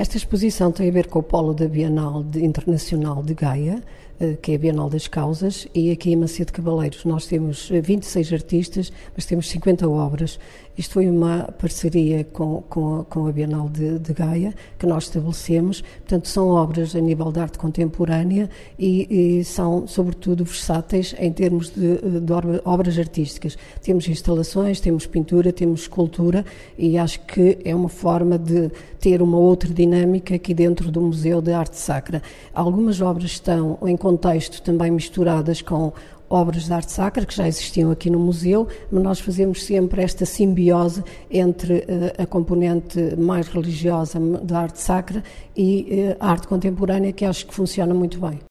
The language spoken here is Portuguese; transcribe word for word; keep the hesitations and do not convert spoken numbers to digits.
Esta exposição tem a ver com o polo da Bienal de- Internacional de Gaia, eh, que é a Bienal das Causas, e aqui em Macedo Cabaleiros nós temos eh, vinte e seis artistas, mas temos cinquenta obras. Isto foi uma parceria com, com, a, com a Bienal de, de Gaia que nós estabelecemos. Portanto, são obras a nível de arte contemporânea e, e são, sobretudo, versáteis em termos de, de obras artísticas. Temos instalações, temos pintura, temos escultura, e acho que é uma forma de ter uma outra dinâmica aqui dentro do Museu de Arte Sacra. Algumas obras estão em contexto também misturadas com obras de arte sacra que já existiam aqui no museu, mas nós fazemos sempre esta simbiose entre uh, a componente mais religiosa da arte sacra e uh, a arte contemporânea, que acho que funciona muito bem.